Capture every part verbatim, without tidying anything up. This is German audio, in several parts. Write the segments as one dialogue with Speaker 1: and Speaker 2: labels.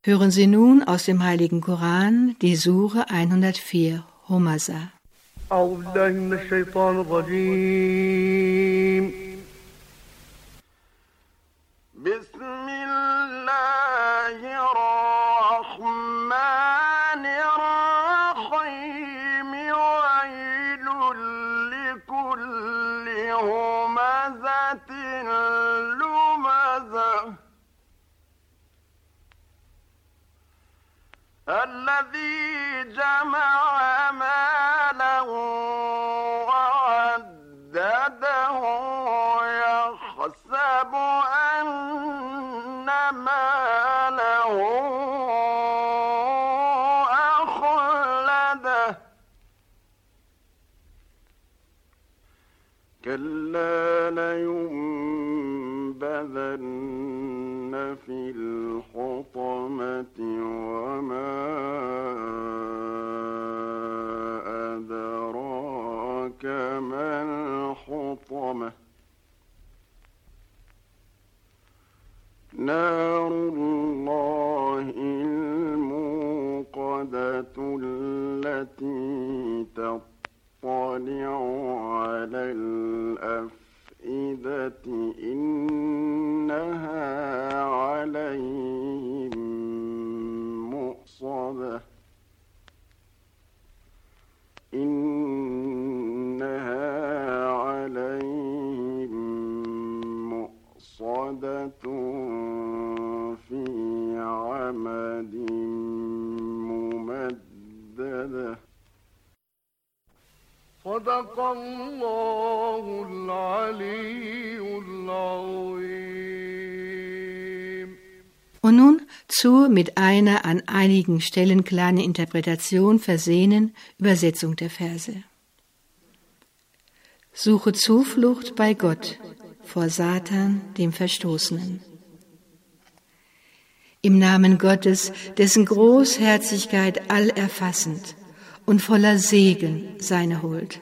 Speaker 1: Hören Sie nun aus dem Heiligen Koran die Sure hundertvier, Humaza.
Speaker 2: أعوذ بالله من الشيطان الرجيم بسم الله الرحمن الرحيم ويل لكل همزة لمزة الذي جمع مالا وعدده يحسب أن ماله أخلده كلا لينبذن في الحطمة وما أدراك ما الحطمة نار الله الموقدة التي تطلع على الأفئدة إنها عليهم مؤصدة إنها عليهم مؤصدة في عمد ممددة صدق الله العلي العظيم.
Speaker 1: Und nun zur mit einer an einigen Stellen kleinen Interpretation versehenen Übersetzung der Verse. Suche Zuflucht bei Gott vor Satan, dem Verstoßenen. Im Namen Gottes, dessen Großherzigkeit allerfassend und voller Segen seine Huld.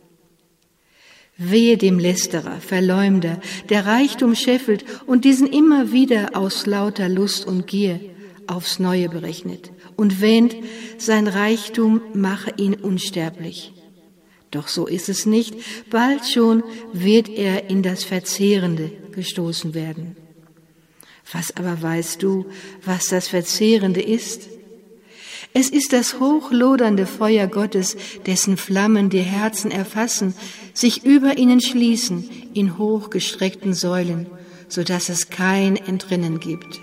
Speaker 1: Wehe dem Lästerer, Verleumder, der Reichtum scheffelt und diesen immer wieder aus lauter Lust und Gier aufs Neue berechnet und wähnt, sein Reichtum mache ihn unsterblich. Doch so ist es nicht, bald schon wird er in das Verzehrende gestoßen werden. Was aber weißt du, was das Verzehrende ist? Es ist das hochlodernde Feuer Gottes, dessen Flammen die Herzen erfassen, sich über ihnen schließen in hochgestreckten Säulen, so dass es kein Entrinnen gibt.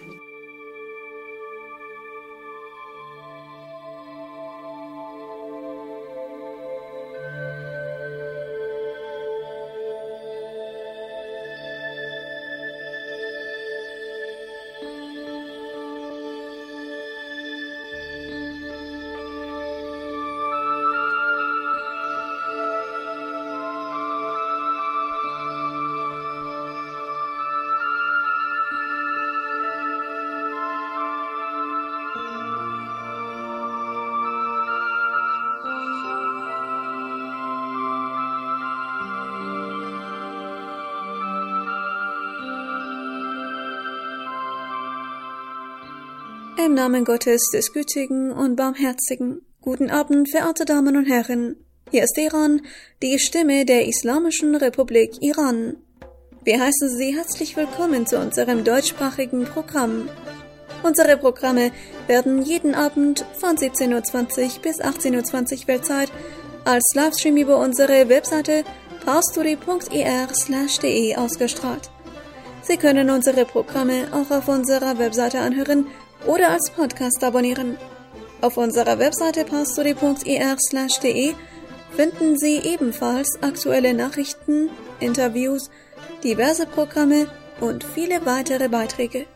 Speaker 3: Im Namen Gottes, des Gütigen und Barmherzigen. Guten Abend, verehrte Damen und Herren. Hier ist Iran, die Stimme der Islamischen Republik Iran. Wir heißen Sie herzlich willkommen zu unserem deutschsprachigen Programm. Unsere Programme werden jeden Abend von siebzehn Uhr zwanzig bis achtzehn Uhr zwanzig Weltzeit als Livestream über unsere Webseite parstory punkt i r slash d e ausgestrahlt. Sie können unsere Programme auch auf unserer Webseite anhören oder als Podcast abonnieren. Auf unserer Webseite parstory punkt i r slash d e finden Sie ebenfalls aktuelle Nachrichten, Interviews, diverse Programme und viele weitere Beiträge.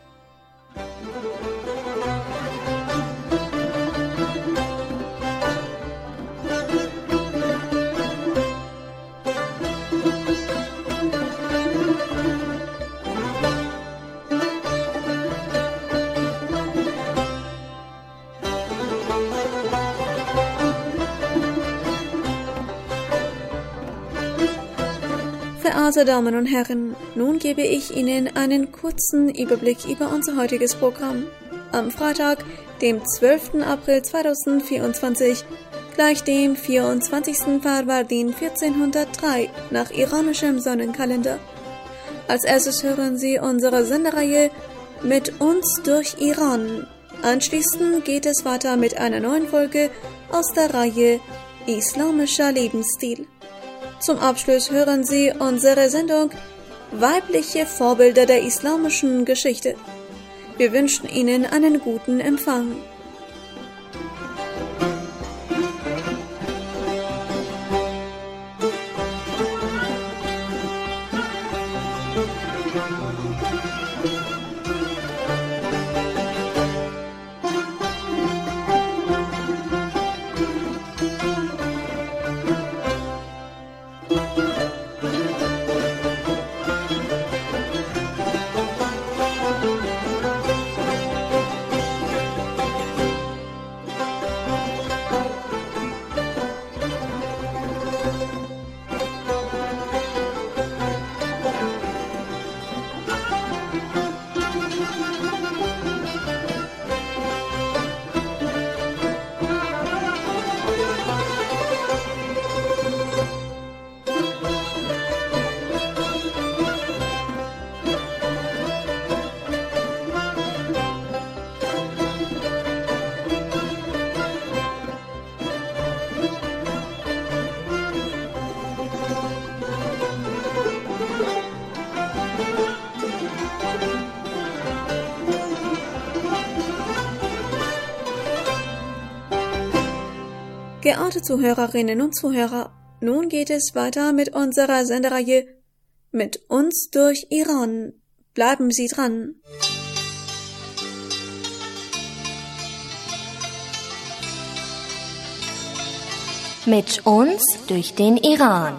Speaker 3: Verehrte Damen und Herren, nun gebe ich Ihnen einen kurzen Überblick über unser heutiges Programm. am Freitag, dem zwölften April zweitausendvierundzwanzig, gleich dem vierundzwanzigsten Farvardin vierzehnhundertdrei nach iranischem Sonnenkalender. Als erstes hören Sie unsere Sendereihe Mit uns durch Iran. Anschließend geht es weiter mit einer neuen Folge aus der Reihe Islamischer Lebensstil. Zum Abschluss hören Sie unsere Sendung Weibliche Vorbilder der islamischen Geschichte. Wir wünschen Ihnen einen guten Empfang. Geehrte Zuhörerinnen und Zuhörer, nun geht es weiter mit unserer Sendereihe Mit uns durch Iran. Bleiben Sie dran.
Speaker 4: Mit uns durch den Iran.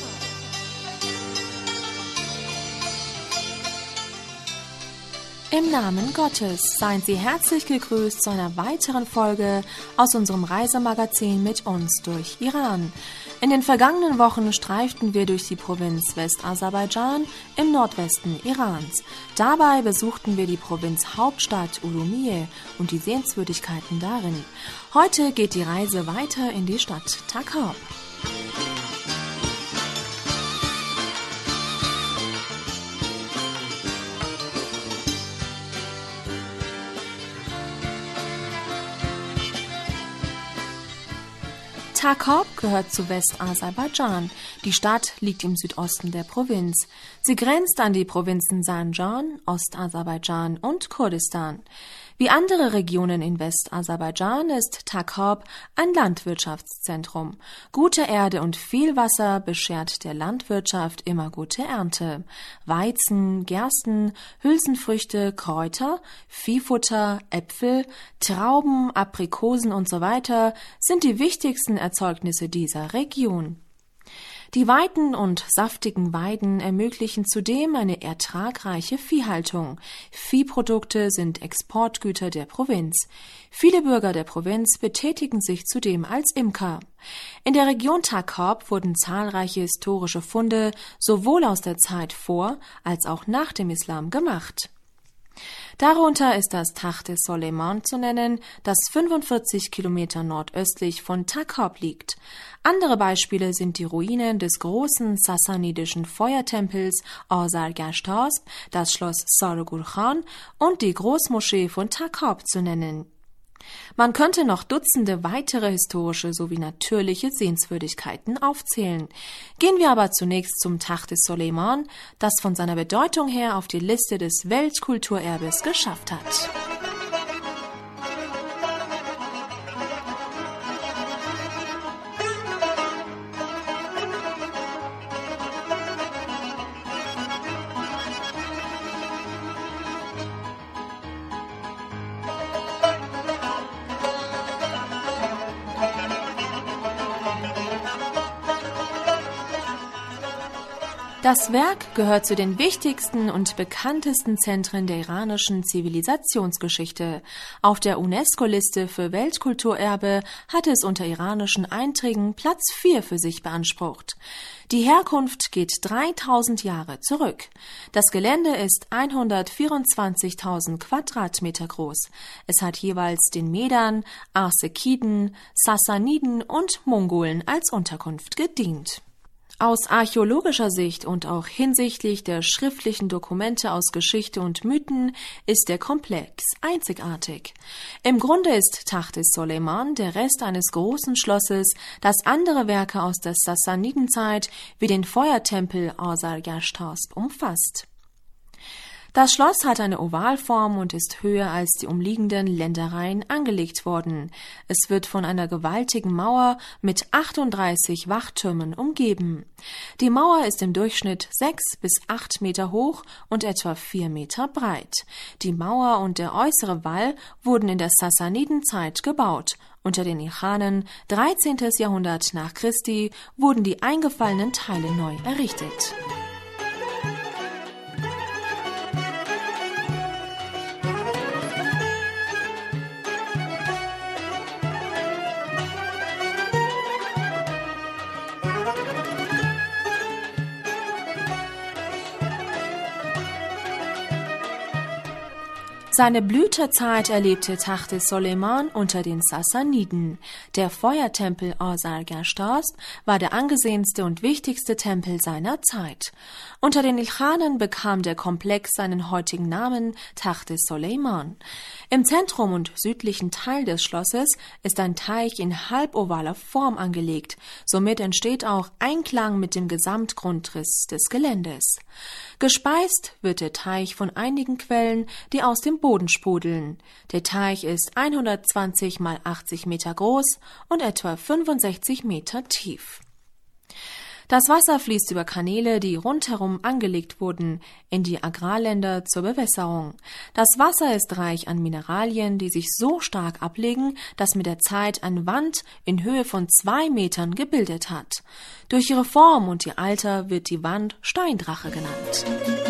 Speaker 4: Im Namen Gottes seien Sie herzlich gegrüßt zu einer weiteren Folge aus unserem Reisemagazin Mit uns durch Iran. In den vergangenen Wochen streiften wir durch die Provinz Westaserbaidschan im Nordwesten Irans. Dabei besuchten wir die Provinzhauptstadt Urumqi und die Sehenswürdigkeiten darin. Heute geht die Reise weiter in die Stadt Takob. Takob gehört zu Westaserbaidschan. Die Stadt liegt im Südosten der Provinz. Sie grenzt an die Provinzen Zanjan, Ostaserbaidschan und Kurdistan. Wie andere Regionen in Westaserbaidschan ist Takob ein Landwirtschaftszentrum. Gute Erde und viel Wasser beschert der Landwirtschaft immer gute Ernte. Weizen, Gersten, Hülsenfrüchte, Kräuter, Viehfutter, Äpfel, Trauben, Aprikosen und so weiter sind die wichtigsten Erzeugnisse dieser Region. Die weiten und saftigen Weiden ermöglichen zudem eine ertragreiche Viehhaltung. Viehprodukte sind Exportgüter der Provinz. Viele Bürger der Provinz betätigen sich zudem als Imker. In der Region Takob wurden zahlreiche historische Funde sowohl aus der Zeit vor als auch nach dem Islam gemacht. Darunter ist das Tacht-e-Soleiman zu nennen, das fünfundvierzig Kilometer nordöstlich von Takob liegt. Andere Beispiele sind die Ruinen des großen sassanidischen Feuertempels Azargashtasp, das Schloss Sarıgül Khan und die Großmoschee von Takob zu nennen. Man könnte noch Dutzende weitere historische sowie natürliche Sehenswürdigkeiten aufzählen. Gehen wir aber zunächst zum Tacht-e-Soleiman, das von seiner Bedeutung her auf die Liste des Weltkulturerbes geschafft hat. Das Werk gehört zu den wichtigsten und bekanntesten Zentren der iranischen Zivilisationsgeschichte. Auf der UNESCO-Liste für Weltkulturerbe hat es unter iranischen Einträgen Platz vier für sich beansprucht. Die Herkunft geht dreitausend Jahre zurück. Das Gelände ist hundertvierundzwanzigtausend Quadratmeter groß. Es hat jeweils den Medern, Arsekiden, Sassaniden und Mongolen als Unterkunft gedient. Aus archäologischer Sicht und auch hinsichtlich der schriftlichen Dokumente aus Geschichte und Mythen ist der Komplex einzigartig. Im Grunde ist Taht-es-Soleiman der Rest eines großen Schlosses, das andere Werke aus der Sassanidenzeit wie den Feuertempel Ozargashtosp umfasst. Das Schloss hat eine Ovalform und ist höher als die umliegenden Ländereien angelegt worden. Es wird von einer gewaltigen Mauer mit achtunddreißig Wachtürmen umgeben. Die Mauer ist im Durchschnitt sechs bis acht Meter hoch und etwa vier Meter breit. Die Mauer und der äußere Wall wurden in der Sassanidenzeit gebaut. Unter den Ilkhanen, dreizehnten Jahrhundert nach Christi, wurden die eingefallenen Teile neu errichtet. Seine Blütezeit erlebte Taht-es-Soleiman unter den Sassaniden. Der Feuertempel Ozargashtosp war der angesehenste und wichtigste Tempel seiner Zeit. Unter den Ilkhanen bekam der Komplex seinen heutigen Namen Taht-es-Soleiman. Im Zentrum und südlichen Teil des Schlosses ist ein Teich in halbovaler Form angelegt. Somit entsteht auch Einklang mit dem Gesamtgrundriss des Geländes. Gespeist wird der Teich von einigen Quellen, die aus dem Boden sprudeln. Der Teich ist hundertzwanzig mal achtzig Meter groß und etwa fünfundsechzig Meter tief. Das Wasser fließt über Kanäle, die rundherum angelegt wurden, in die Agrarländer zur Bewässerung. Das Wasser ist reich an Mineralien, die sich so stark ablegen, dass mit der Zeit eine Wand in Höhe von zwei Metern gebildet hat. Durch ihre Form und ihr Alter wird die Wand Steindrache genannt.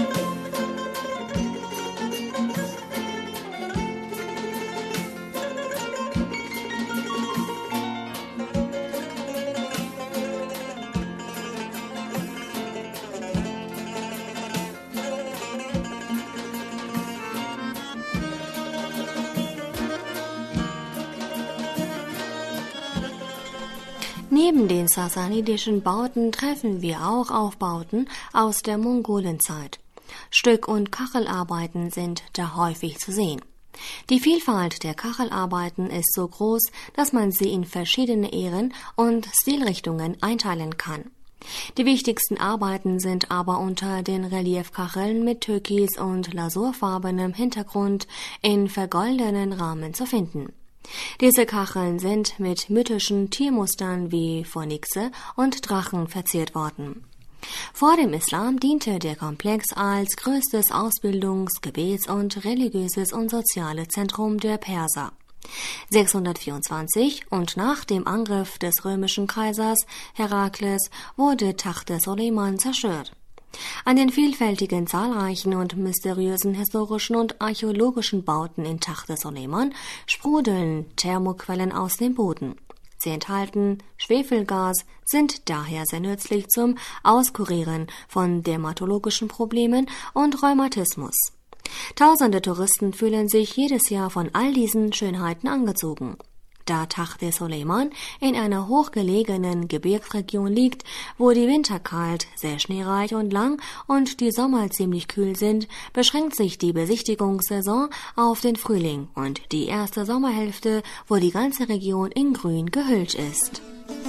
Speaker 5: Neben den sassanidischen Bauten treffen wir auch auf Bauten aus der Mongolenzeit. Stück- und Kachelarbeiten sind da häufig zu sehen. Die Vielfalt der Kachelarbeiten ist so groß, dass man sie in verschiedene Ähren und Stilrichtungen einteilen kann. Die wichtigsten Arbeiten sind aber unter den Reliefkacheln mit türkis- und lasurfarbenem Hintergrund in vergoldenen Rahmen zu finden. Diese Kacheln sind mit mythischen Tiermustern wie Phönixe und Drachen verziert worden. Vor dem Islam diente der Komplex als größtes Ausbildungs-, Gebets- und religiöses und soziales Zentrum der Perser. sechshundertvierundzwanzig und nach dem Angriff des römischen Kaisers Herakles wurde Taht-es-Soleiman zerstört. An den vielfältigen, zahlreichen und mysteriösen historischen und archäologischen Bauten in Taht-es-Soleiman sprudeln Thermoquellen aus dem Boden. Sie enthalten Schwefelgas, sind daher sehr nützlich zum Auskurieren von dermatologischen Problemen und Rheumatismus. Tausende Touristen fühlen sich jedes Jahr von all diesen Schönheiten angezogen. Da Taht-es-Soleiman in einer hochgelegenen Gebirgsregion liegt, wo die Winter kalt, sehr schneereich und lang und die Sommer ziemlich kühl sind, beschränkt sich die Besichtigungssaison auf den Frühling und die erste Sommerhälfte, wo die ganze Region in Grün gehüllt ist.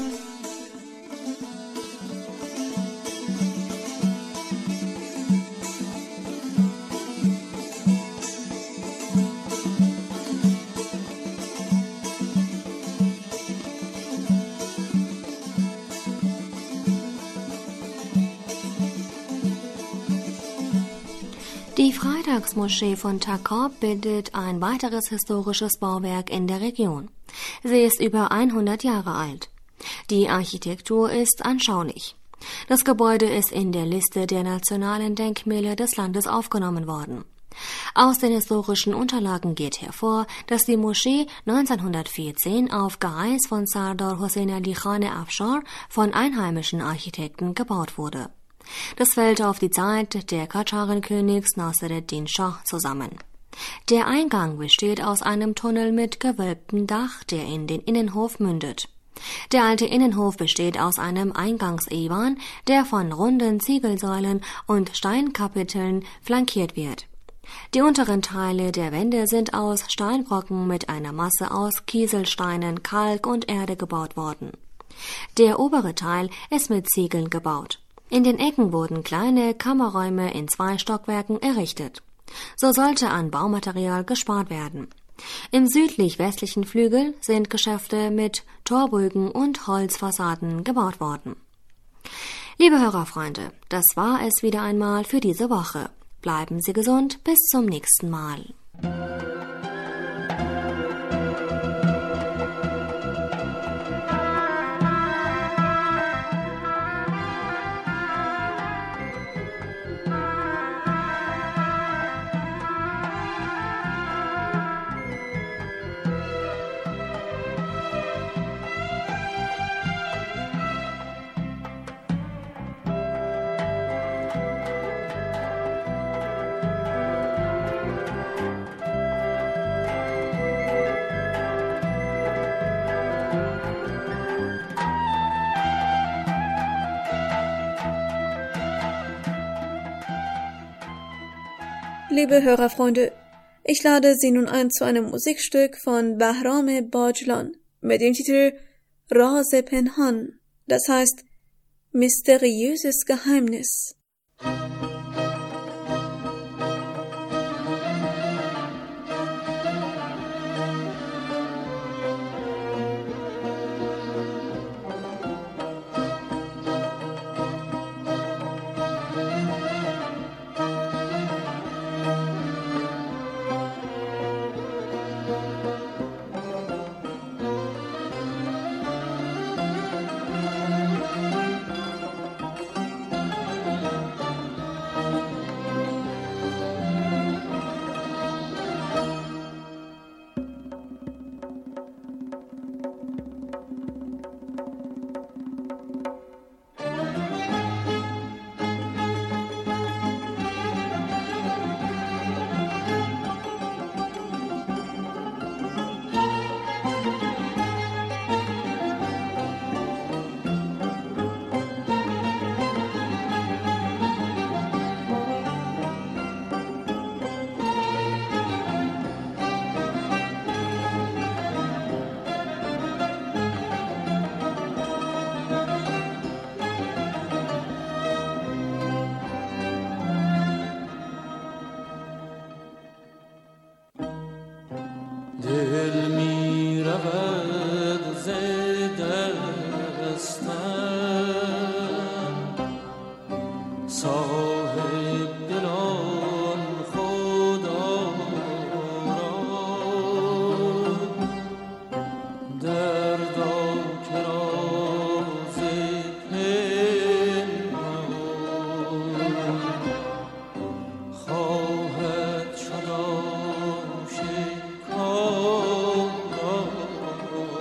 Speaker 5: Die Freitagsmoschee von Takorb bildet ein weiteres historisches Bauwerk in der Region. Sie ist über hundert Jahre alt. Die Architektur ist anschaulich. Das Gebäude ist in der Liste der nationalen Denkmäler des Landes aufgenommen worden. Aus den historischen Unterlagen geht hervor, dass die Moschee neunzehnhundertvierzehn auf Geheiß von Sardar Hossein Ali Khan Afshar von einheimischen Architekten gebaut wurde. Das fällt auf die Zeit der Kadscharen-Königs Nasireddin Schah zusammen. Der Eingang besteht aus einem Tunnel mit gewölbtem Dach, der in den Innenhof mündet. Der alte Innenhof besteht aus einem Eingangsewan, der von runden Ziegelsäulen und Steinkapiteln flankiert wird. Die unteren Teile der Wände sind aus Steinbrocken mit einer Masse aus Kieselsteinen, Kalk und Erde gebaut worden. Der obere Teil ist mit Ziegeln gebaut. In den Ecken wurden kleine Kammerräume in zwei Stockwerken errichtet. So sollte an Baumaterial gespart werden. Im südlich-westlichen Flügel sind Geschäfte mit Torbögen und Holzfassaden gebaut worden. Liebe Hörerfreunde, das war es wieder einmal für diese Woche. Bleiben Sie gesund, bis zum nächsten Mal.
Speaker 3: Liebe Hörerfreunde, ich lade Sie nun ein zu einem Musikstück von Bahram Bajlan mit dem Titel Raz-e Penhan, das heißt mysteriöses Geheimnis.
Speaker 6: دل می رود ز دستم صاحب دلان خدا را دردا که راز پنهان خواهد شد آشکار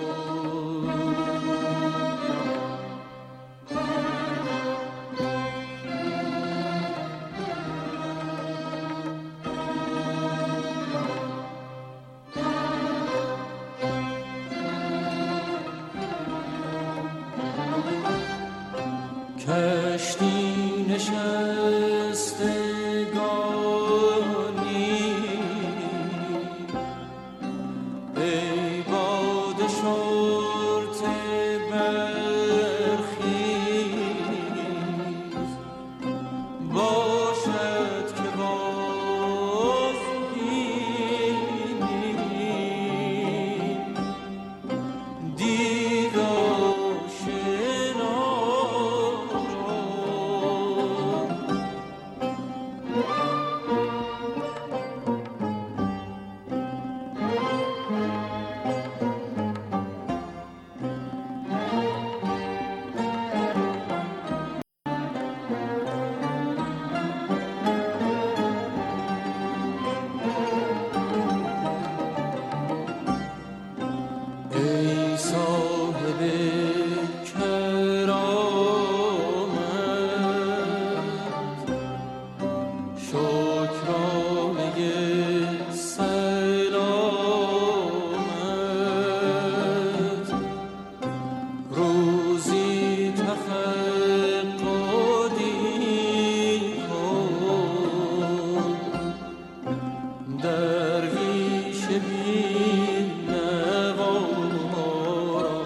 Speaker 6: که بین نوا را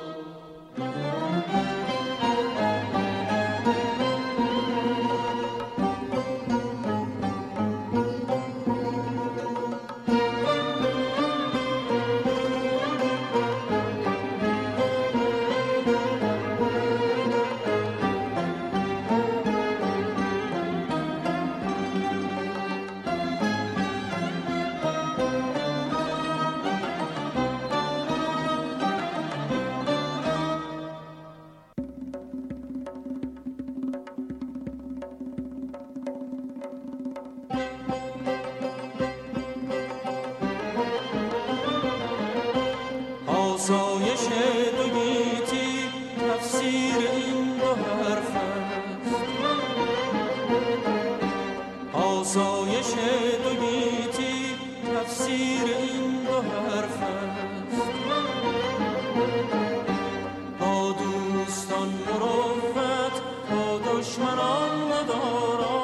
Speaker 6: آسایش دو گیتی تفسیر این دو حرف است آسایش دو گیتی تفسیر این دو حرف است با دوستان مروت با دشمنان مدارا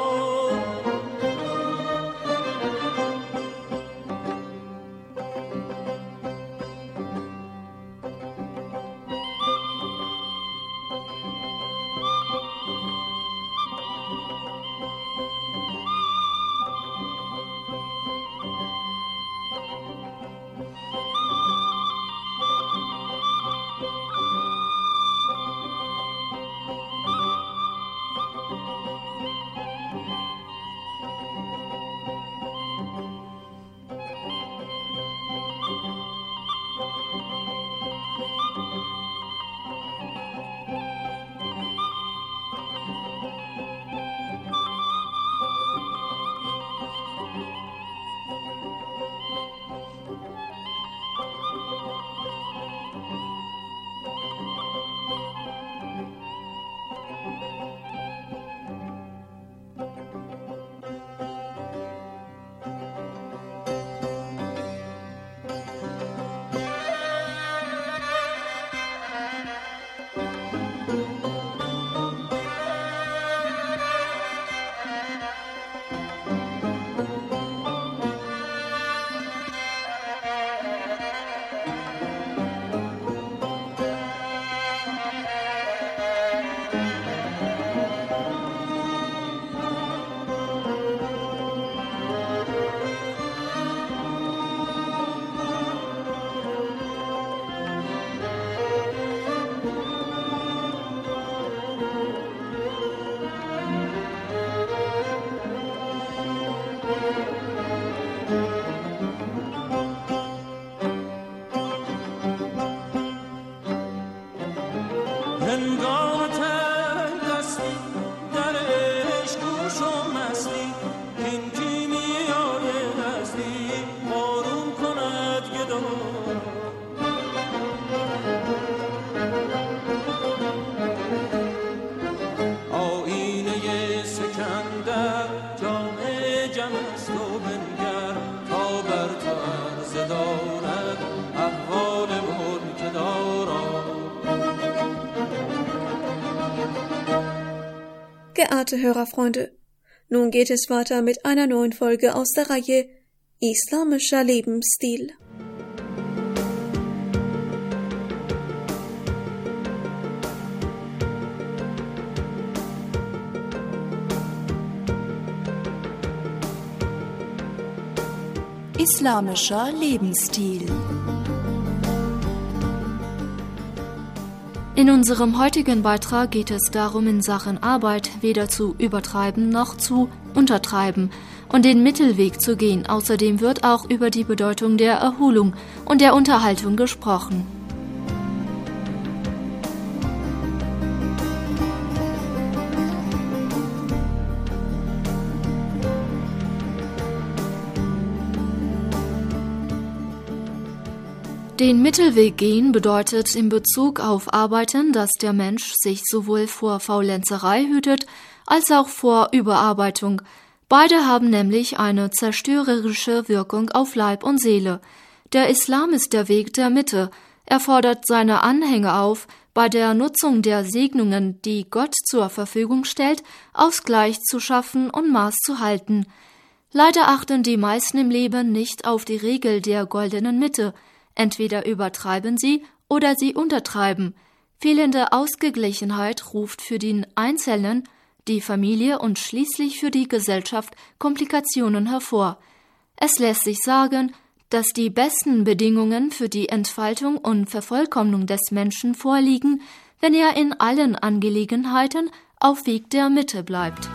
Speaker 6: هنگام تنگ دستی در عشق گوش و مستی این کیمیای نزدی آروم کند گدا آینه سکندر جام جم است و بنگر تا بر تو عرض دارد احوال ملک دارا.
Speaker 3: Geehrte Hörerfreunde, nun geht es weiter mit einer neuen Folge aus der Reihe Islamischer Lebensstil.
Speaker 4: Islamischer Lebensstil. In unserem heutigen Beitrag geht es darum, in Sachen Arbeit weder zu übertreiben noch zu untertreiben und den Mittelweg zu gehen. Außerdem wird auch über die Bedeutung der Erholung und der Unterhaltung gesprochen. Den Mittelweg gehen bedeutet in Bezug auf Arbeiten, dass der Mensch sich sowohl vor Faulenzerei hütet, als auch vor Überarbeitung. Beide haben nämlich eine zerstörerische Wirkung auf Leib und Seele. Der Islam ist der Weg der Mitte. Er fordert seine Anhänger auf, bei der Nutzung der Segnungen, die Gott zur Verfügung stellt, Ausgleich zu schaffen und Maß zu halten.
Speaker 7: Leider achten die meisten im Leben nicht auf die Regel der goldenen Mitte. Entweder übertreiben sie oder sie untertreiben. Fehlende Ausgeglichenheit ruft für den Einzelnen, die Familie und schließlich für die Gesellschaft Komplikationen hervor. Es lässt sich sagen, dass die besten Bedingungen für die Entfaltung und Vervollkommnung des Menschen vorliegen, wenn er in allen Angelegenheiten auf Weg der Mitte bleibt.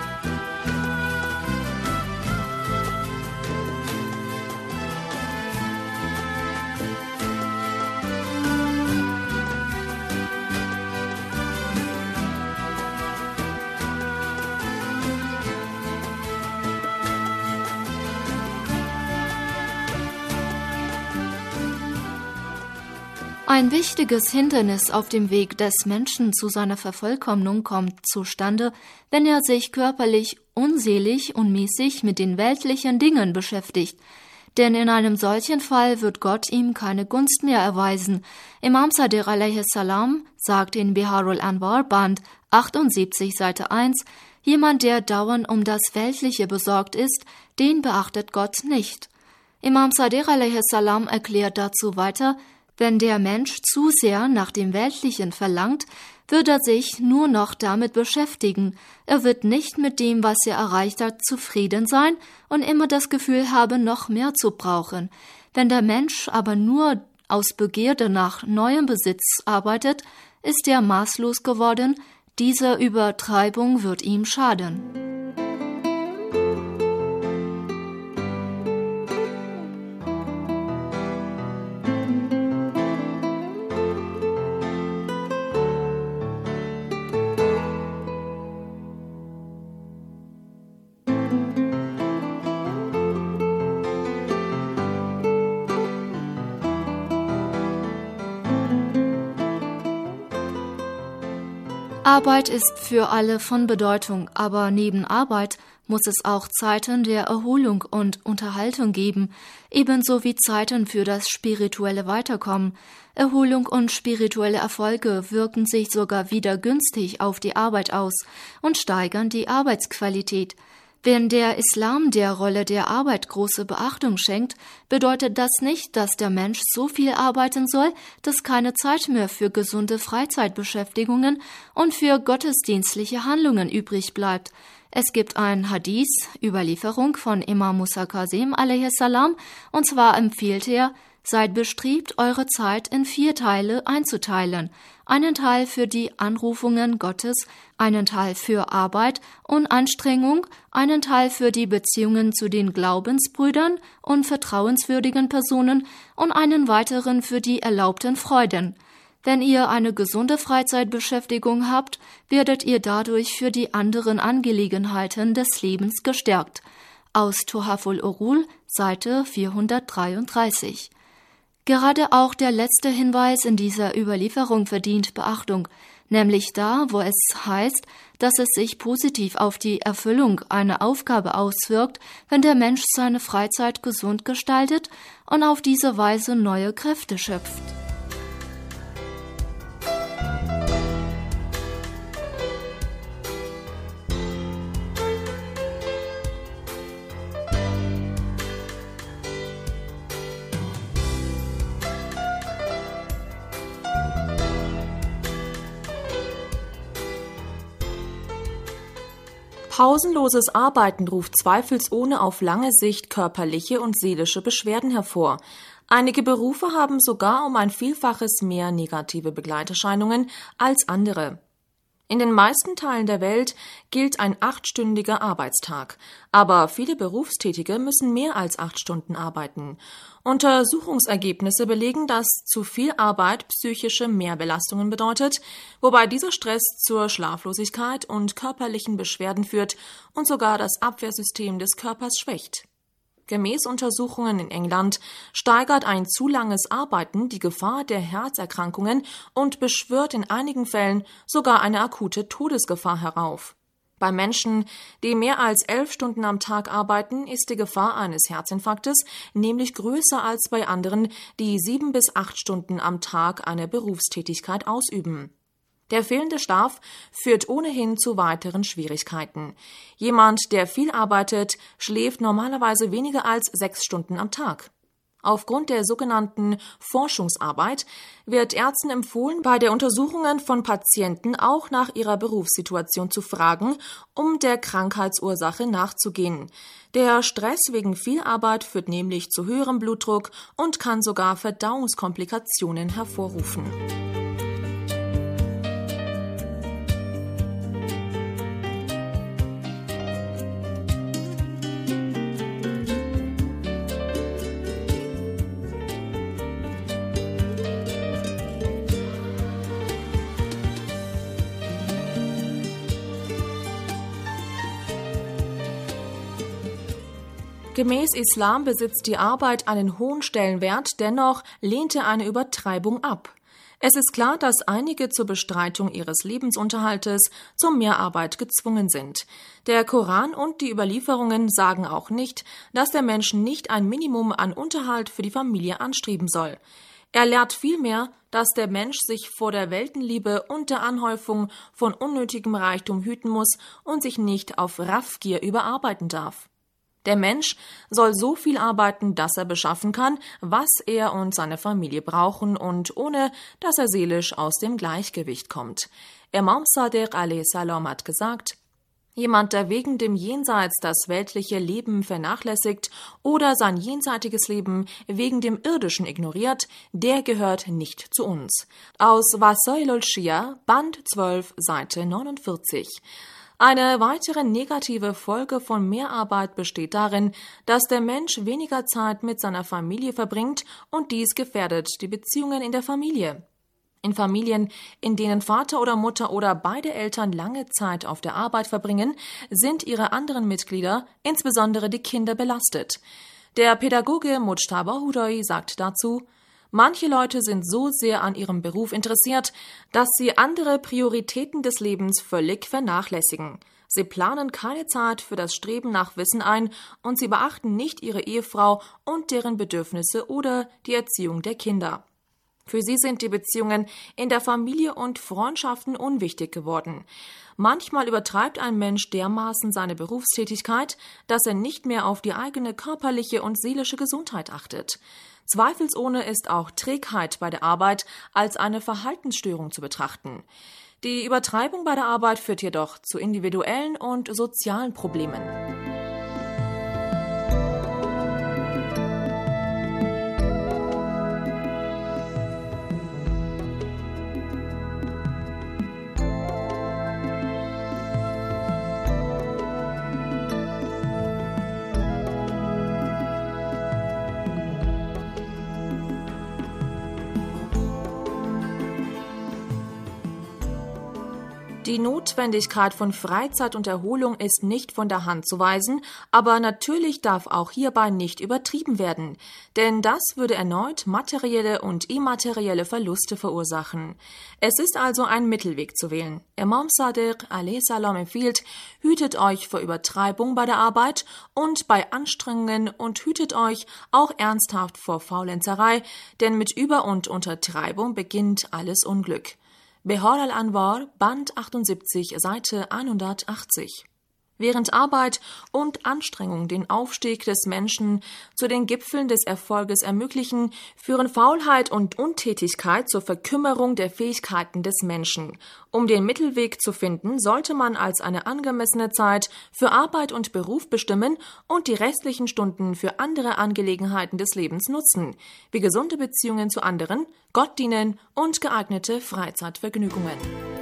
Speaker 7: Ein wichtiges Hindernis auf dem Weg des Menschen zu seiner Vervollkommnung kommt zustande, wenn er sich körperlich, unseelisch und mäßig mit den weltlichen Dingen beschäftigt. Denn in einem solchen Fall wird Gott ihm keine Gunst mehr erweisen. Imam Sadiq alaihi salam sagt in Biharul Anwar, Band achtundsiebzig, Seite eins, jemand, der dauernd um das Weltliche besorgt ist, den beachtet Gott nicht. Imam Sadiq alaihi salam erklärt dazu weiter, wenn der Mensch zu sehr nach dem Weltlichen verlangt, wird er sich nur noch damit beschäftigen. Er wird nicht mit dem, was er erreicht hat, zufrieden sein und immer das Gefühl haben, noch mehr zu brauchen. Wenn der Mensch aber nur aus Begierde nach neuem Besitz arbeitet, ist er maßlos geworden. Diese Übertreibung wird ihm schaden. Arbeit ist für alle von Bedeutung, aber neben Arbeit muss es auch Zeiten der Erholung und Unterhaltung geben, ebenso wie Zeiten für das spirituelle Weiterkommen. Erholung und spirituelle Erfolge wirken sich sogar wieder günstig auf die Arbeit aus und steigern die Arbeitsqualität. Wenn der Islam der Rolle der Arbeit große Beachtung schenkt, bedeutet das nicht, dass der Mensch so viel arbeiten soll, dass keine Zeit mehr für gesunde Freizeitbeschäftigungen und für gottesdienstliche Handlungen übrig bleibt. Es gibt ein Hadith, Überlieferung von Imam Musa Kazim alaihi salam, und zwar empfiehlt er, seid bestrebt, eure Zeit in vier Teile einzuteilen. Einen Teil für die Anrufungen Gottes, einen Teil für Arbeit und Anstrengung, einen Teil für die Beziehungen zu den Glaubensbrüdern und vertrauenswürdigen Personen und einen weiteren für die erlaubten Freuden. Wenn ihr eine gesunde Freizeitbeschäftigung habt, werdet ihr dadurch für die anderen Angelegenheiten des Lebens gestärkt. Aus Tuhaful Urul, Seite vierhundertdreiunddreißig. Gerade auch der letzte Hinweis in dieser Überlieferung verdient Beachtung, nämlich da, wo es heißt, dass es sich positiv auf die Erfüllung einer Aufgabe auswirkt, wenn der Mensch seine Freizeit gesund gestaltet und auf diese Weise neue Kräfte schöpft.
Speaker 4: Pausenloses Arbeiten ruft zweifelsohne auf lange Sicht körperliche und seelische Beschwerden hervor. Einige Berufe haben sogar um ein Vielfaches mehr negative Begleiterscheinungen als andere. In den meisten Teilen der Welt gilt ein achtstündiger Arbeitstag, aber viele Berufstätige müssen mehr als acht Stunden arbeiten. Untersuchungsergebnisse belegen, dass zu viel Arbeit psychische Mehrbelastungen bedeutet, wobei dieser Stress zur Schlaflosigkeit und körperlichen Beschwerden führt und sogar das Abwehrsystem des Körpers schwächt. Gemäß Untersuchungen in England steigert ein zu langes Arbeiten die Gefahr der Herzerkrankungen und beschwört in einigen Fällen sogar eine akute Todesgefahr herauf. Bei Menschen, die mehr als elf Stunden am Tag arbeiten, ist die Gefahr eines Herzinfarktes nämlich größer als bei anderen, die sieben bis acht Stunden am Tag eine Berufstätigkeit ausüben. Der fehlende Schlaf führt ohnehin zu weiteren Schwierigkeiten. Jemand, der viel arbeitet, schläft normalerweise weniger als sechs Stunden am Tag. Aufgrund der sogenannten Forschungsarbeit wird Ärzten empfohlen, bei der Untersuchungen von Patienten auch nach ihrer Berufssituation zu fragen, um der Krankheitsursache nachzugehen. Der Stress wegen viel Arbeit führt nämlich zu höherem Blutdruck und kann sogar Verdauungskomplikationen hervorrufen. Gemäß Islam besitzt die Arbeit einen hohen Stellenwert, dennoch lehnt er eine Übertreibung ab. Es ist klar, dass einige zur Bestreitung ihres Lebensunterhaltes zur Mehrarbeit gezwungen sind. Der Koran und die Überlieferungen sagen auch nicht, dass der Mensch nicht ein Minimum an Unterhalt für die Familie anstreben soll. Er lehrt vielmehr, dass der Mensch sich vor der Weltenliebe und der Anhäufung von unnötigem Reichtum hüten muss und sich nicht auf Raffgier überarbeiten darf. Der Mensch soll so viel arbeiten, dass er beschaffen kann, was er und seine Familie brauchen und ohne, dass er seelisch aus dem Gleichgewicht kommt. Imam Sadiq alaihi salam hat gesagt, jemand, der wegen dem Jenseits das weltliche Leben vernachlässigt oder sein jenseitiges Leben wegen dem irdischen ignoriert, der gehört nicht zu uns. Aus Wasailul Shia, Band zwölf, Seite neunundvierzig. Eine weitere negative Folge von Mehrarbeit besteht darin, dass der Mensch weniger Zeit mit seiner Familie verbringt und dies gefährdet die Beziehungen in der Familie. In Familien, in denen Vater oder Mutter oder beide Eltern lange Zeit auf der Arbeit verbringen, sind ihre anderen Mitglieder, insbesondere die Kinder, belastet. Der Pädagoge Mujtaba Hudoi sagt dazu: Manche Leute sind so sehr an ihrem Beruf interessiert, dass sie andere Prioritäten des Lebens völlig vernachlässigen. Sie planen keine Zeit für das Streben nach Wissen ein und sie beachten nicht ihre Ehefrau und deren Bedürfnisse oder die Erziehung der Kinder. Für sie sind die Beziehungen in der Familie und Freundschaften unwichtig geworden. Manchmal übertreibt ein Mensch dermaßen seine Berufstätigkeit, dass er nicht mehr auf die eigene körperliche und seelische Gesundheit achtet. Zweifelsohne ist auch Trägheit bei der Arbeit als eine Verhaltensstörung zu betrachten. Die Übertreibung bei der Arbeit führt jedoch zu individuellen und sozialen Problemen. Die Notwendigkeit von Freizeit und Erholung ist nicht von der Hand zu weisen, aber natürlich darf auch hierbei nicht übertrieben werden, denn das würde erneut materielle und immaterielle Verluste verursachen. Es ist also ein Mittelweg zu wählen. Imam Sadiq alaihi salam empfiehlt, hütet euch vor Übertreibung bei der Arbeit und bei Anstrengungen und hütet euch auch ernsthaft vor Faulenzerei, denn mit Über- und Untertreibung beginnt alles Unglück. Behar al-Anwar, Band achtundsiebzig, Seite hundertachtzig. Während Arbeit und Anstrengung den Aufstieg des Menschen zu den Gipfeln des Erfolges ermöglichen, führen Faulheit und Untätigkeit zur Verkümmerung der Fähigkeiten des Menschen. Um den Mittelweg zu finden, sollte man als eine angemessene Zeit für Arbeit und Beruf bestimmen und die restlichen Stunden für andere Angelegenheiten des Lebens nutzen, wie gesunde Beziehungen zu anderen, Gott dienen und geeignete Freizeitvergnügungen.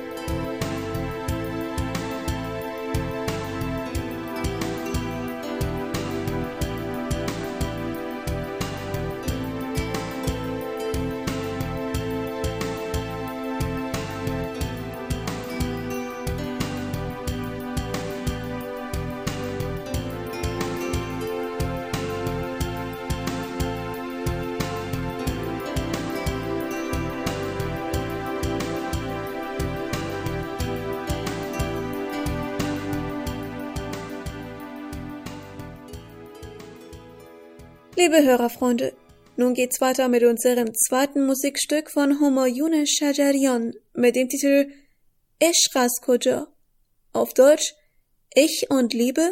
Speaker 3: Liebe Hörerfreunde, nun geht's weiter mit unserem zweiten Musikstück von Humayun Shajarian mit dem Titel عشق از کجا؟ Auf Deutsch, Ich und Liebe?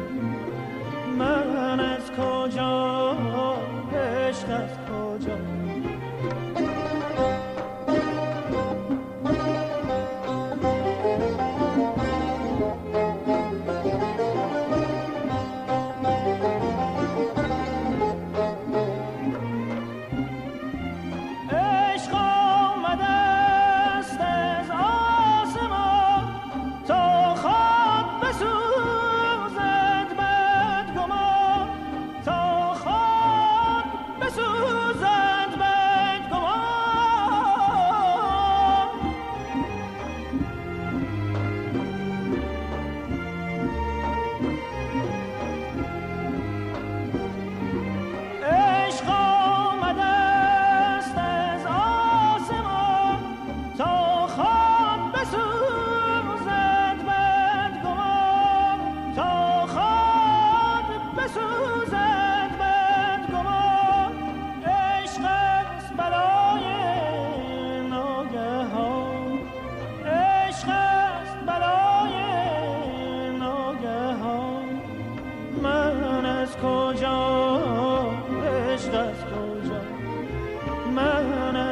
Speaker 6: عشق از کجا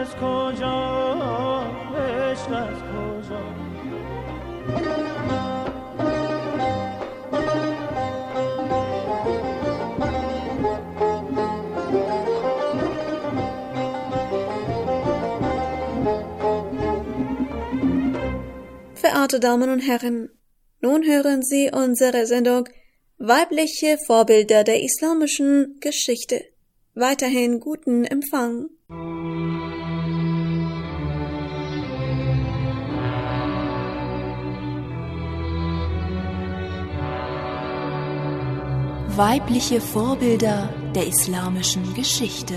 Speaker 6: از کجا عشق از کجا
Speaker 3: Verehrte Damen und Herren, nun hören Sie unsere Sendung Weibliche Vorbilder der islamischen Geschichte. Weiterhin guten Empfang.
Speaker 4: Weibliche Vorbilder der islamischen Geschichte.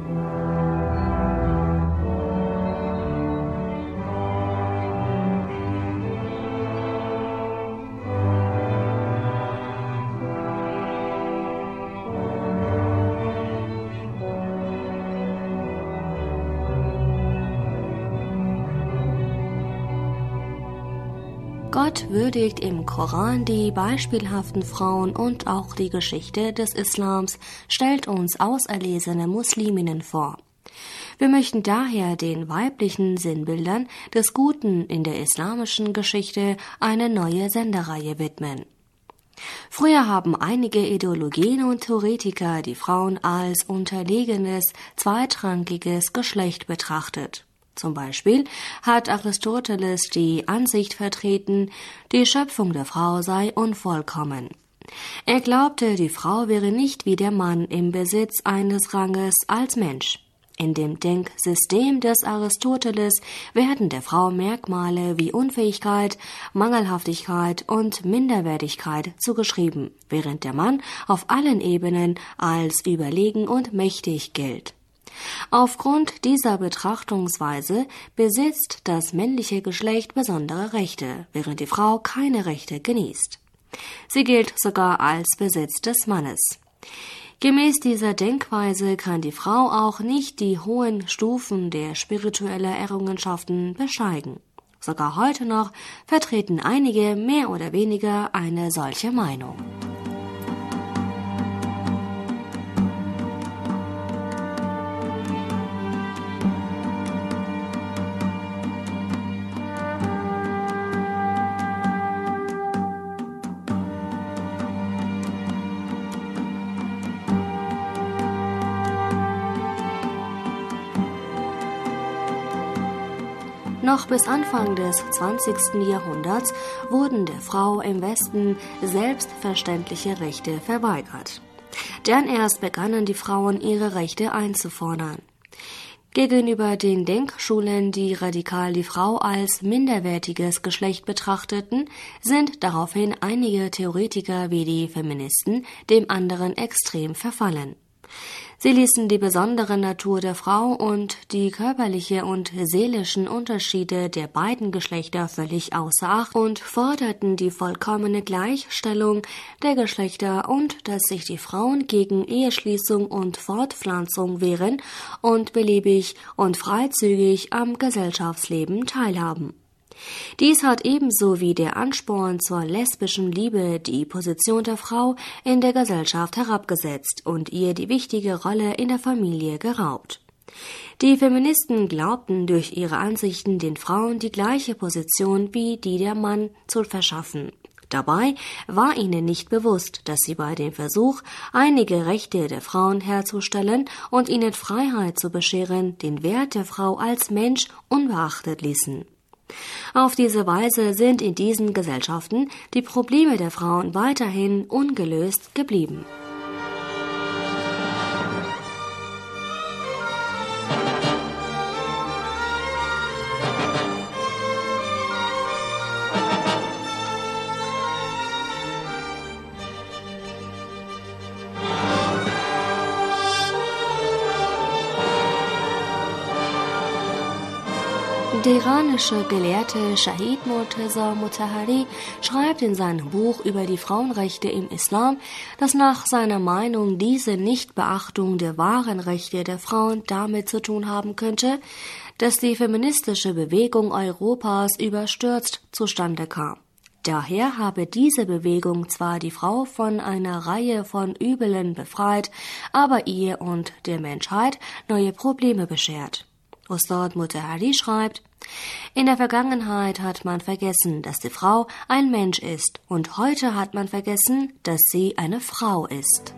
Speaker 5: Gott würdigt im Koran die beispielhaften Frauen und auch die Geschichte des Islams stellt uns auserlesene Musliminnen vor. Wir möchten daher den weiblichen Sinnbildern des Guten in der islamischen Geschichte eine neue Sendereihe widmen. Früher haben einige Ideologien und Theoretiker die Frauen als unterlegenes, zweitrangiges Geschlecht betrachtet. Zum Beispiel hat Aristoteles die Ansicht vertreten, die Schöpfung der Frau sei unvollkommen. Er glaubte, die Frau wäre nicht wie der Mann im Besitz eines Ranges als Mensch. In dem Denksystem des Aristoteles werden der Frau Merkmale wie Unfähigkeit, Mangelhaftigkeit und Minderwertigkeit zugeschrieben, während der Mann auf allen Ebenen als überlegen und mächtig gilt. Aufgrund dieser Betrachtungsweise besitzt das männliche Geschlecht besondere Rechte, während die Frau keine Rechte genießt. Sie gilt sogar als Besitz des Mannes. Gemäß dieser Denkweise kann die Frau auch nicht die hohen Stufen der spirituellen Errungenschaften besteigen. Sogar heute noch vertreten einige mehr oder weniger eine solche Meinung. Noch bis Anfang des zwanzigsten Jahrhunderts wurden der Frau im Westen selbstverständliche Rechte verweigert. Dann erst begannen die Frauen, ihre Rechte einzufordern. Gegenüber den Denkschulen, die radikal die Frau als minderwertiges Geschlecht betrachteten, sind daraufhin einige Theoretiker wie die Feministen dem anderen Extrem verfallen. Sie ließen die besondere Natur der Frau und die körperliche und seelischen Unterschiede der beiden Geschlechter völlig außer Acht und forderten die vollkommene Gleichstellung der Geschlechter und dass sich die Frauen gegen Eheschließung und Fortpflanzung wehren und beliebig und freizügig am Gesellschaftsleben teilhaben. Dies hat ebenso wie der Ansporn zur lesbischen Liebe die Position der Frau in der Gesellschaft herabgesetzt und ihr die wichtige Rolle in der Familie geraubt. Die Feministen glaubten, durch ihre Ansichten den Frauen die gleiche Position wie die der Mann zu verschaffen. Dabei war ihnen nicht bewusst, dass sie bei dem Versuch, einige Rechte der Frauen herzustellen und ihnen Freiheit zu bescheren, den Wert der Frau als Mensch unbeachtet ließen. Auf diese Weise sind in diesen Gesellschaften die Probleme der Frauen weiterhin ungelöst geblieben. Der iranische Gelehrte Shahid Murtaza Mutahhari schreibt in seinem Buch über die Frauenrechte im Islam, dass nach seiner Meinung diese Nichtbeachtung der wahren Rechte der Frauen damit zu tun haben könnte, dass die feministische Bewegung Europas überstürzt zustande kam. Daher habe diese Bewegung zwar die Frau von einer Reihe von Übeln befreit, aber ihr und der Menschheit neue Probleme beschert. Ustad Mutahari schreibt: In der Vergangenheit hat man vergessen, dass die Frau ein Mensch ist, und heute hat man vergessen, dass sie eine Frau ist.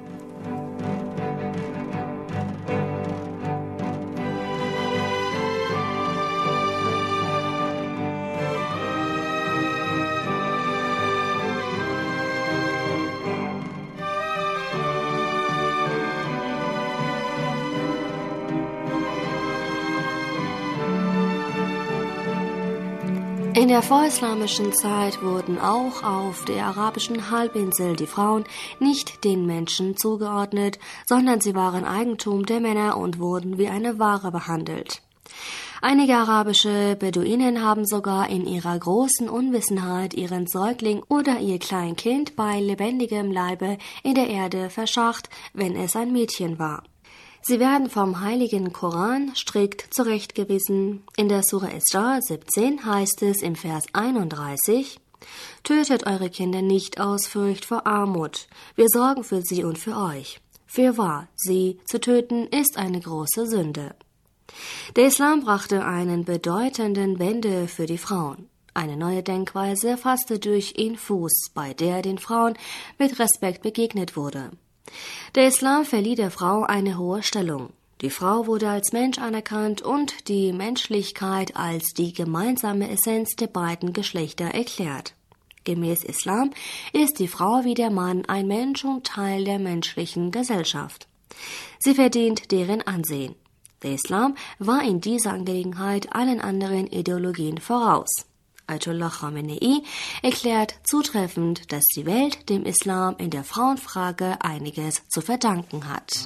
Speaker 5: In der vorislamischen Zeit wurden auch auf der arabischen Halbinsel die Frauen nicht den Menschen zugeordnet, sondern sie waren Eigentum der Männer und wurden wie eine Ware behandelt. Einige arabische Beduinen haben sogar in ihrer großen Unwissenheit ihren Säugling oder ihr Kleinkind bei lebendigem Leibe in der Erde verscharrt, wenn es ein Mädchen war. Sie werden vom heiligen Koran strikt zurechtgewiesen. In der Sura Isra siebzehn heißt es im Vers einunddreißig: Tötet eure Kinder nicht aus Furcht vor Armut. Wir sorgen für sie und für euch. Fürwahr, sie zu töten ist eine große Sünde. Der Islam brachte einen bedeutenden Wende für die Frauen. Eine neue Denkweise fasste durch ihn Fuß, bei der den Frauen mit Respekt begegnet wurde. Der Islam verlieh der Frau eine hohe Stellung. Die Frau wurde als Mensch anerkannt und die Menschlichkeit als die gemeinsame Essenz der beiden Geschlechter erklärt. Gemäß Islam ist die Frau wie der Mann ein Mensch und Teil der menschlichen Gesellschaft. Sie verdient deren Ansehen. Der Islam war in dieser Angelegenheit allen anderen Ideologien voraus. Ayatollah Khamenei erklärt zutreffend, dass die Welt dem Islam in der Frauenfrage einiges zu verdanken hat.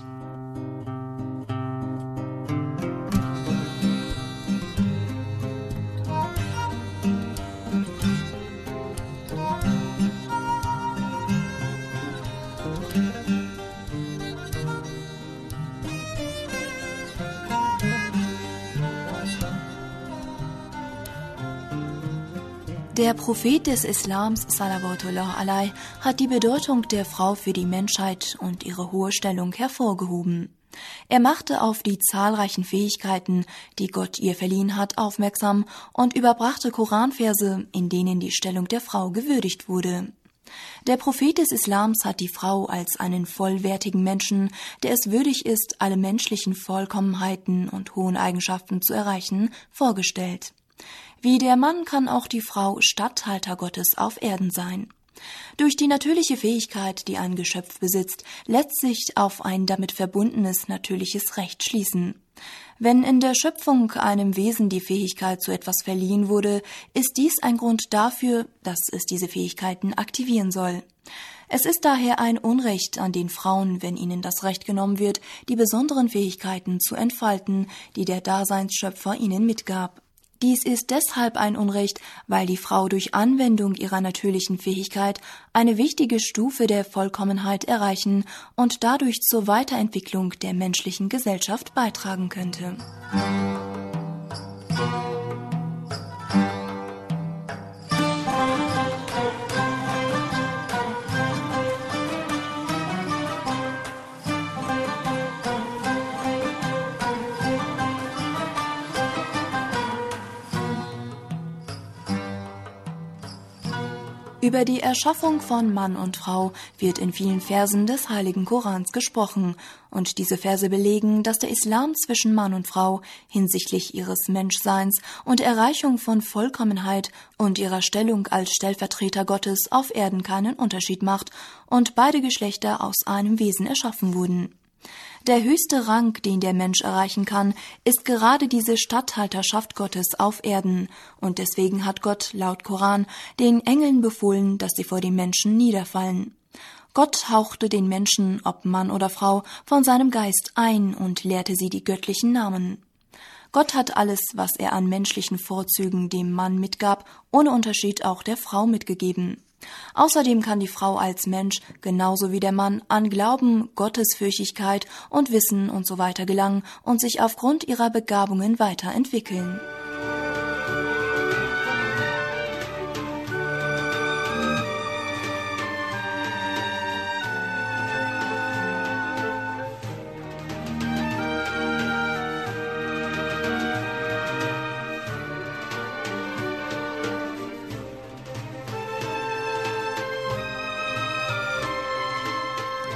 Speaker 8: Der Prophet des Islams, Salawatullah alaihi, hat die Bedeutung der Frau für die Menschheit und ihre hohe Stellung hervorgehoben. Er machte auf die zahlreichen Fähigkeiten, die Gott ihr verliehen hat, aufmerksam und überbrachte Koranverse, in denen die Stellung der Frau gewürdigt wurde. Der Prophet des Islams hat die Frau als einen vollwertigen Menschen, der es würdig ist, alle menschlichen Vollkommenheiten und hohen Eigenschaften zu erreichen, vorgestellt. Wie der Mann kann auch die Frau Statthalter Gottes auf Erden sein. Durch die natürliche Fähigkeit, die ein Geschöpf besitzt, lässt sich auf ein damit verbundenes natürliches Recht schließen. Wenn in der Schöpfung einem Wesen die Fähigkeit zu etwas verliehen wurde, ist dies ein Grund dafür, dass es diese Fähigkeiten aktivieren soll. Es ist daher ein Unrecht an den Frauen, wenn ihnen das Recht genommen wird, die besonderen Fähigkeiten zu entfalten, die der Daseinsschöpfer ihnen mitgab. Dies ist deshalb ein Unrecht, weil die Frau durch Anwendung ihrer natürlichen Fähigkeit eine wichtige Stufe der Vollkommenheit erreichen und dadurch zur Weiterentwicklung der menschlichen Gesellschaft beitragen könnte. Über die Erschaffung von Mann und Frau wird in vielen Versen des Heiligen Korans gesprochen, und diese Verse belegen, dass der Islam zwischen Mann und Frau hinsichtlich ihres Menschseins und Erreichung von Vollkommenheit und ihrer Stellung als Stellvertreter Gottes auf Erden keinen Unterschied macht und beide Geschlechter aus einem Wesen erschaffen wurden. Der höchste Rang, den der Mensch erreichen kann, ist gerade diese Statthalterschaft Gottes auf Erden, und deswegen hat Gott laut Koran den Engeln befohlen, dass sie vor den Menschen niederfallen. Gott hauchte den Menschen, ob Mann oder Frau, von seinem Geist ein und lehrte sie die göttlichen Namen. Gott hat alles, was er an menschlichen Vorzügen dem Mann mitgab, ohne Unterschied auch der Frau mitgegeben. Außerdem kann die Frau als Mensch, genauso wie der Mann, an Glauben, Gottesfürchtigkeit und Wissen und so weiter gelangen und sich aufgrund ihrer Begabungen weiterentwickeln.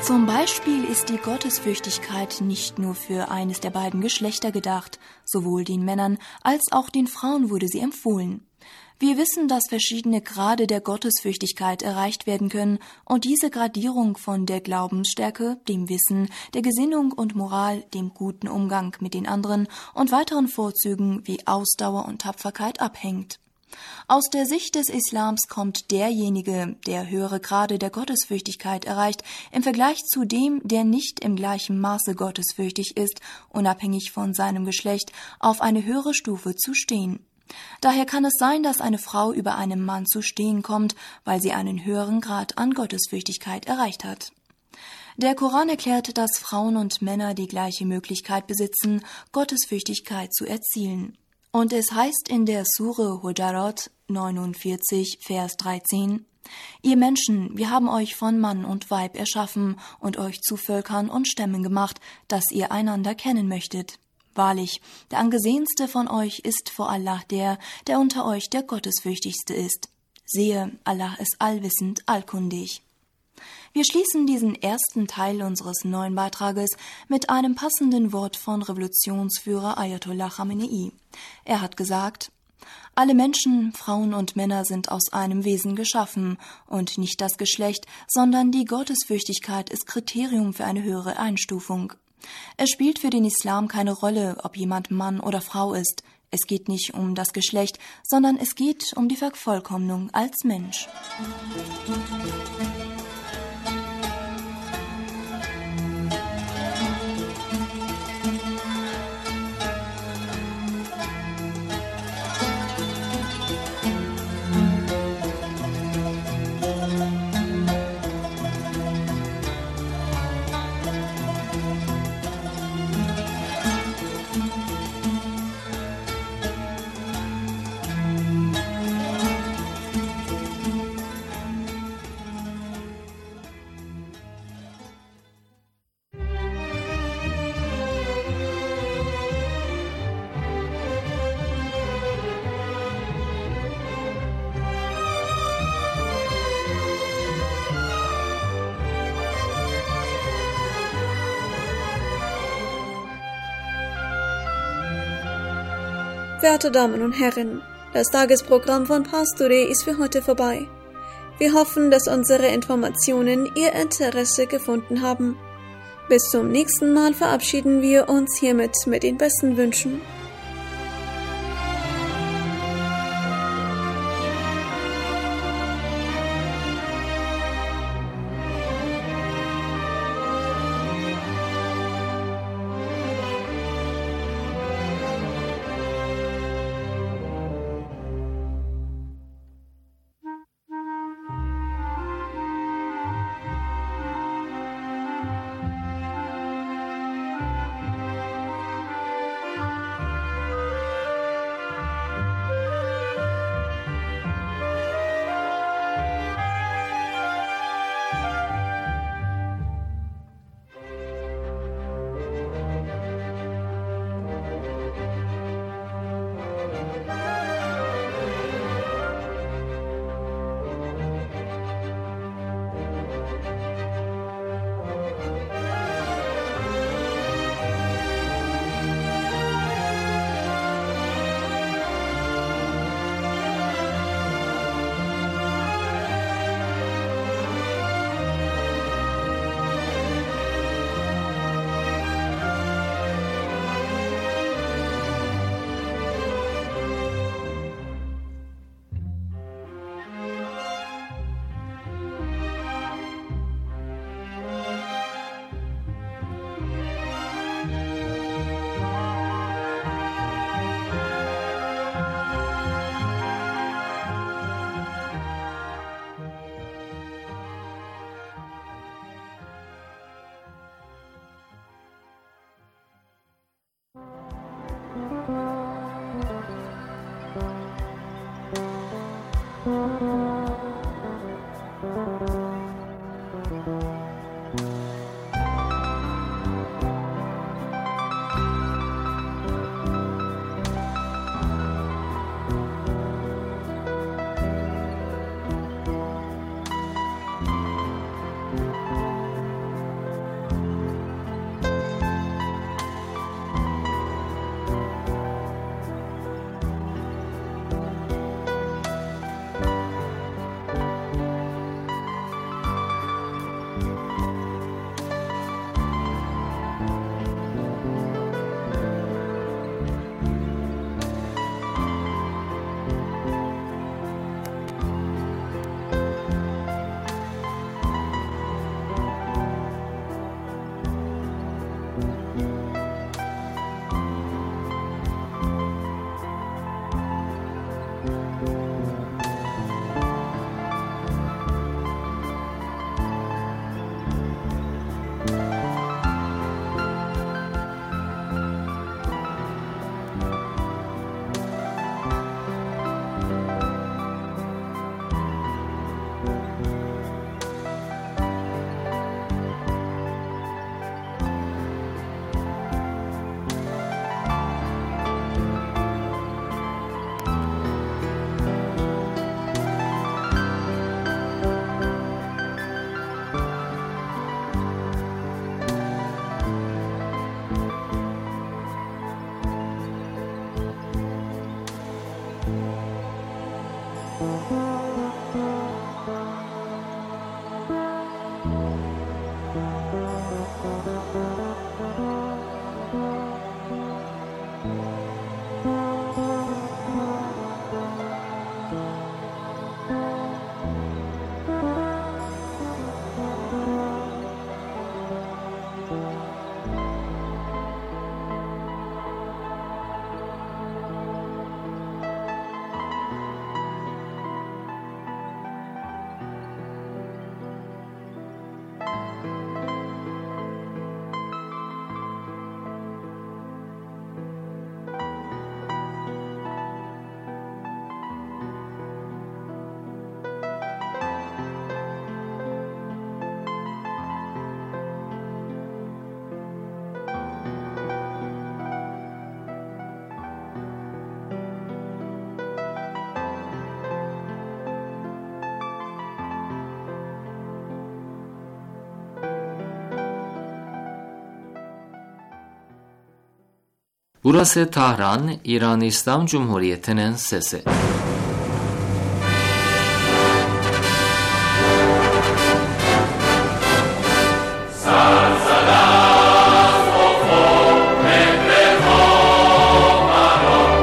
Speaker 8: Zum Beispiel ist die Gottesfürchtigkeit nicht nur für eines der beiden Geschlechter gedacht, sowohl den Männern als auch den Frauen wurde sie empfohlen. Wir wissen, dass verschiedene Grade der Gottesfürchtigkeit erreicht werden können und diese Gradierung von der Glaubensstärke, dem Wissen, der Gesinnung und Moral, dem guten Umgang mit den anderen und weiteren Vorzügen wie Ausdauer und Tapferkeit abhängt. Aus der Sicht des Islams kommt derjenige, der höhere Grade der Gottesfürchtigkeit erreicht, im Vergleich zu dem, der nicht im gleichen Maße gottesfürchtig ist, unabhängig von seinem Geschlecht, auf eine höhere Stufe zu stehen. Daher kann es sein, dass eine Frau über einem Mann zu stehen kommt, weil sie einen höheren Grad an Gottesfürchtigkeit erreicht hat. Der Koran erklärt, dass Frauen und Männer die gleiche Möglichkeit besitzen, Gottesfürchtigkeit zu erzielen. Und es heißt in der Sure Hujarat neunundvierzig, Vers dreizehn, Ihr Menschen, wir haben euch von Mann und Weib erschaffen und euch zu Völkern und Stämmen gemacht, dass ihr einander kennen möchtet. Wahrlich, der angesehenste von euch ist vor Allah der, der unter euch der Gottesfürchtigste ist. Siehe, Allah ist allwissend, allkundig. Wir schließen diesen ersten Teil unseres neuen Beitrages mit einem passenden Wort von Revolutionsführer Ayatollah Khamenei. Er hat gesagt, alle Menschen, Frauen und Männer sind aus einem Wesen geschaffen und nicht das Geschlecht, sondern die Gottesfürchtigkeit ist Kriterium für eine höhere Einstufung. Es spielt für den Islam keine Rolle, ob jemand Mann oder Frau ist. Es geht nicht um das Geschlecht, sondern es geht um die Vervollkommnung als Mensch.
Speaker 3: Werte Damen und Herren, das Tagesprogramm von Pastore ist für heute vorbei. Wir hoffen, dass unsere Informationen Ihr Interesse gefunden haben. Bis zum nächsten Mal verabschieden wir uns hiermit mit den besten Wünschen.
Speaker 9: Burası Tahran, İran İslam Cumhuriyeti'nin sesi.